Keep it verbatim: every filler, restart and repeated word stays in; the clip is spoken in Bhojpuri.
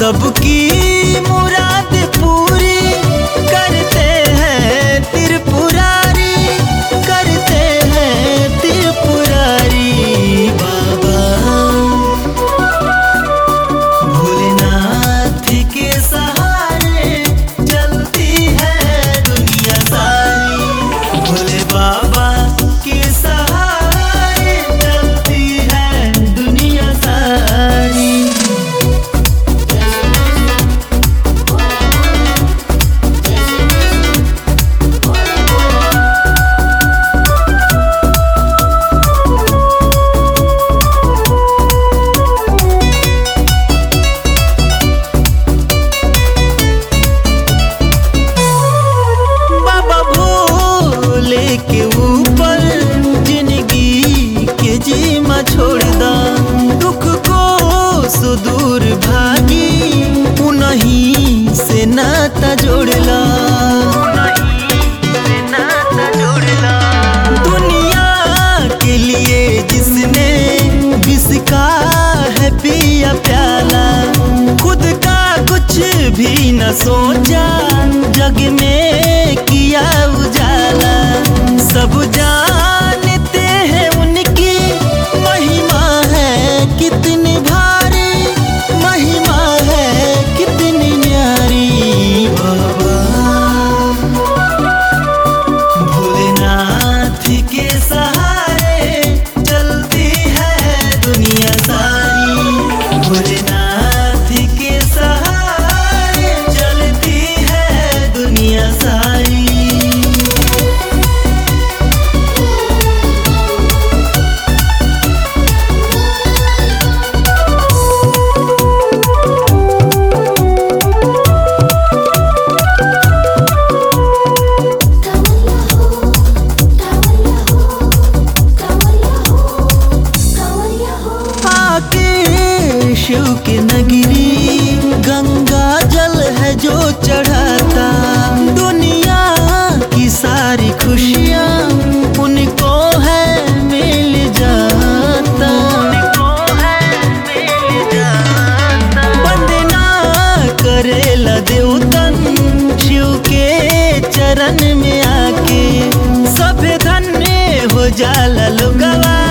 सबकी मुराद पूरी करते हैं त्रिपुरारी, करते हैं त्रिपुरारी। बाबा भोलेनाथ के सहारे चलती है दुनिया सारी, भोले बाबा के सहारे चलती है दुनिया सारी। के ऊपर जिंदगी के जीमा छोड़ दा, दुख को सुदूर भागी उन्हीं से नाता जोड़ला, दुनिया के लिए जिसने विष का है पिया प्याला, खुद का कुछ भी न सोचा जग में किया उजाला। सब जानते हैं उनकी महिमा है कितनी भारी, महिमा है कितनी न्यारी। बाबा भोलेनाथ के सहारे चलती है दुनिया सारी, भोलेनाथ के सहारे चलती है दुनिया सारी। शिव के नगरी गंगा जल है जो चढ़ाता, दुनिया की सारी खुशियाँ उनको है मिल जाता, वंदना करेला देवतन शिव के चरण में आके, सब धन्य हो जाला लोगवा।